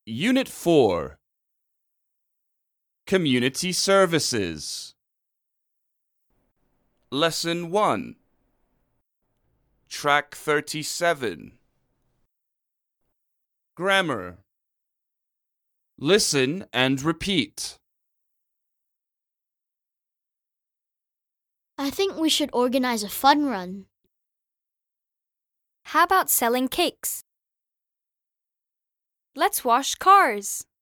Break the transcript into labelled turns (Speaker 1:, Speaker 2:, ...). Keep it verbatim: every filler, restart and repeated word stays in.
Speaker 1: Unit four. Community Services. Lesson one. Track thirty-seven. Grammar. Listen and repeat.
Speaker 2: I think we should organize a fun run.
Speaker 3: How about selling cakes? Let's wash cars.